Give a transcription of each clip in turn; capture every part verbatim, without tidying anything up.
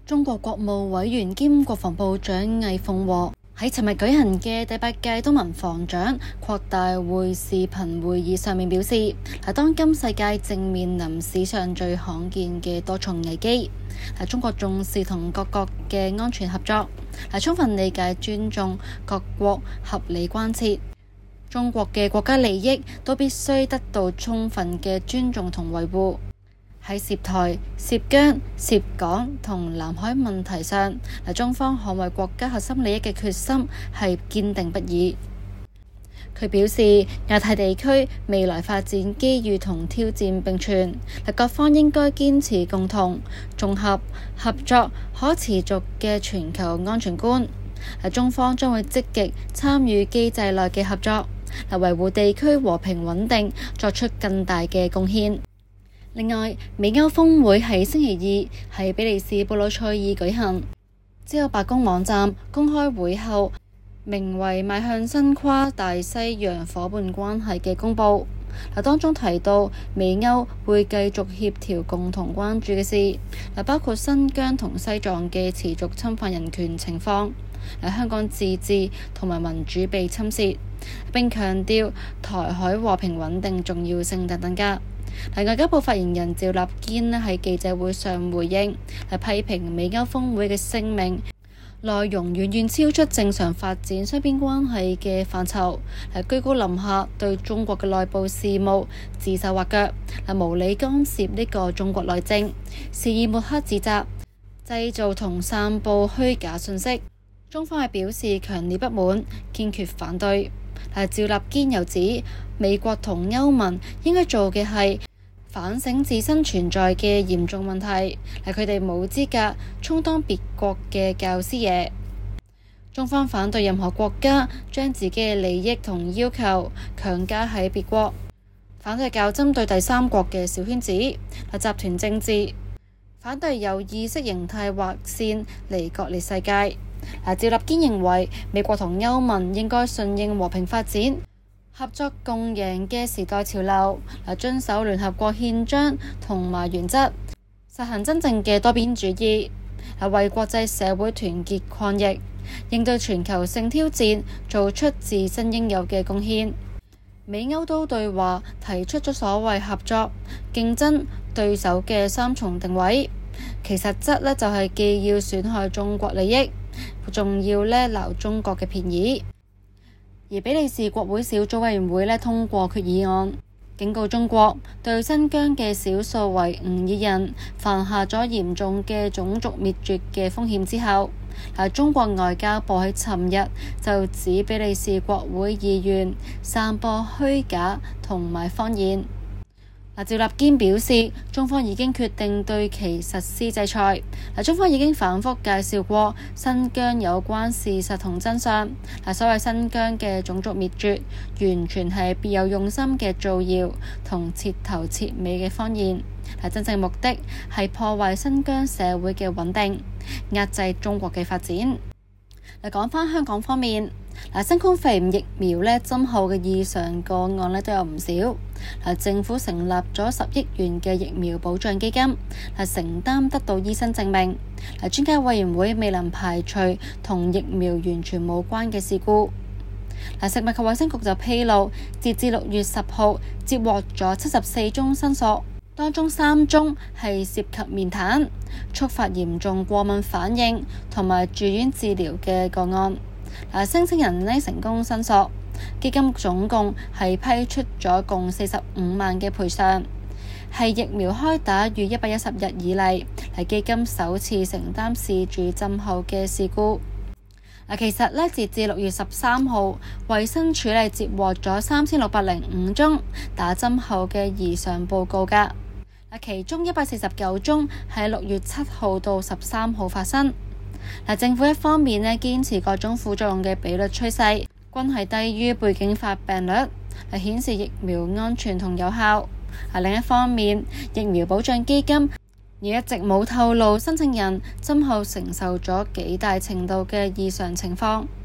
中國國務委員兼國防部長魏鳳和喺尋日舉行嘅第八屆東盟防長擴大會視頻會議上面表示，係當今世界正面臨史上最罕見嘅多重危機，係中國重視同各國嘅安全合作，係充分理解尊重各國合理關切，中國嘅國家利益都必須得到充分嘅尊重同維護。喺涉台、涉疆、涉港同南海問題上，嗱中方捍衛國家核心利益嘅決心係堅定不移。佢表示，亞太地區未來發展機遇同挑戰並存，嗱各方應該堅持共同、綜合、合作、可持續嘅全球安全觀。嗱中方將會積極參與機制內嘅合作，嗱維護地區和平穩定作出更大嘅貢獻。另外，美歐峰會喺星期二喺比利時布魯塞爾舉行，之後白宮網站公開會後名為邁向新跨大西洋夥伴關係嘅公佈，嗱當中提到美歐會繼續協調共同關注嘅事，嗱包括新疆同西藏嘅持續侵犯人權情況，嗱香港自治同埋民主被侵蝕，並強調台海和平穩定重要性等等㗎。外交部發言人趙立堅喺記者會上回應，係批評美歐峰會嘅聲明內容遠遠超出正常發展雙邊關係嘅範疇，係居高臨下對中國嘅內部事務指手畫腳，係無理干涉呢個中國內政，肆意抹黑指責，製造同散佈虛假信息。中方係表示強烈不滿，堅決反對。係趙立堅又指，美國同歐盟應該做嘅係反省自身存在嘅嚴重問題，係佢哋冇資格充當別國嘅教師爺。中方反對任何國家將自己嘅利益同要求強加喺別國，反對較針對第三國嘅小圈子、係集團政治，反對有意識形態劃線嚟割裂世界。趙立堅認為美國同歐盟應該順應和平發展、合作共贏嘅時代潮流，遵守聯合國憲章同埋原則，實行真正嘅多邊主義，為國際社會團結抗疫、應對全球性挑戰做出自身應有嘅貢獻。美歐都對話提出咗所謂合作、競爭、對手嘅三重定位，其實質呢就係既要損害中國利益，仲要呢撈中國嘅便宜。而比利時國會小組委員會呢通過決議案，警告中國對新疆嘅少數維吾爾人犯下咗嚴重嘅種族滅絕嘅風險之後，嗱中國外交部喺尋日就指比利時國會議員散播虛假同埋謊言。趙立堅表示，中方已經決定對其實施制裁。中方已經反覆介紹過新疆有關事實同真相。所謂新疆嘅種族滅絕，完全係別有用心嘅造謠同徹頭徹尾嘅謊言。真正目的係破壞新疆社會嘅穩定，壓制中國嘅發展。嚟講返香港方面，嗱新冠肺炎疫苗咧針後嘅異常個案咧都有唔少。嗱政府成立咗十億元嘅疫苗保障基金，嗱承擔得到醫生證明。嗱專家委員會未能排除同疫苗完全冇關嘅事故。嗱食物及衛生局就披露，截至六月十號接獲咗七十四宗申訴，當中三宗係涉及面癱、觸發嚴重過敏反應同埋住院治療嘅個案。嗱，聲請人呢成功申訴，基金總共係批出咗共四十五萬嘅賠償，係疫苗開打逾一百一十日以嚟，係基金首次承擔事主針後嘅事故。嗱，其實呢，截至六月十三號，衛生署呢接獲咗三千六百零五宗打針後嘅異常報告㗎。嗱，其中一百四十九宗喺六月七號到十三號發生。嗱，政府一方面呢堅持各種副作用嘅比率趨勢均係低於背景發病率，嚟顯示疫苗安全同有效。另一方面，疫苗保障基金亦一直冇透露申請人針後承受咗幾大程度嘅異常情況。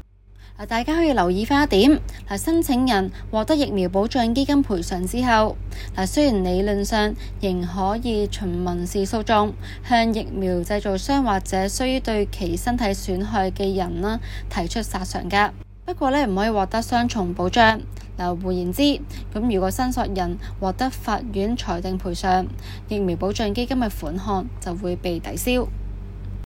大家可以留意返一點，申請人獲得疫苗保障基金賠償之後，雖然理論上仍可以循民事訴訟向疫苗製造商或者需對其身體損害嘅人啦提出索償㗎，不過呢唔可以獲得雙重保障。嗱，換言之，咁如果申索人獲得法院裁定賠償，疫苗保障基金嘅款項就會被抵消。